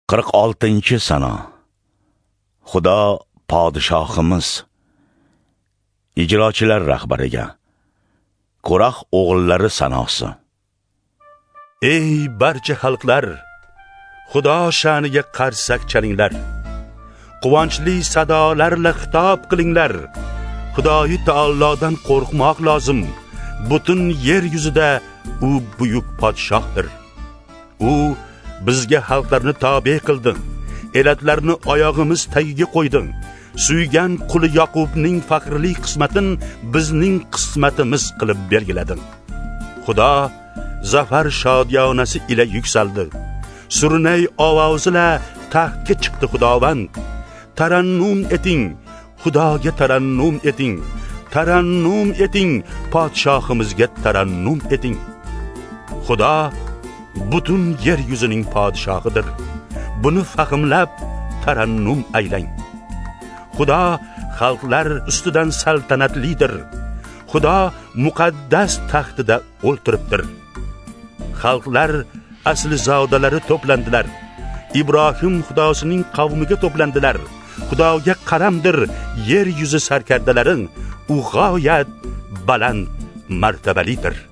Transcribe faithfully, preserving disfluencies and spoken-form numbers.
qirq oltinchi sana. Xudo podshohimiz ijrochilar rahbariga Korah o'g'illari sanosi. Ey barcha xalqlar, Xudo sha'niga qarsak chalinglar. Quvonchli sadolarla xitob qilinglar. Xudoyi taolodan qo'rqmoq lozim. Butun yer yuzida u buyuk podshohdir. U bizga xalqlarni tobe qildi. Elatlarni oyog'imiz tagiga qo'ydi. Suygan quli Yoqubning faxrli qismatin bizning qismatimiz qilib belgiladi. Xudo zafar shodiyonasi ila yuksaldi. Surnay ovozi ila taxtga chiqdi Xudovand. Tarannum eting, Xudoga tarannum eting. Tarannum eting, podshohimizga tarannum eting. Xudo butun yer yuzining podshohidir. Buni fahmlab tarannum aylang. Xudo xalqlar ustidan saltanatlidir. Xudo muqaddas taxtida o'ltiribdir. Xalqlar asli zavdalari to'plandilar. Ibrohim Xudosining qavmiga to'plandilar. Xudoga qaramdir yer yuzi sarkardalaring. U g'oyat baland martabalidir.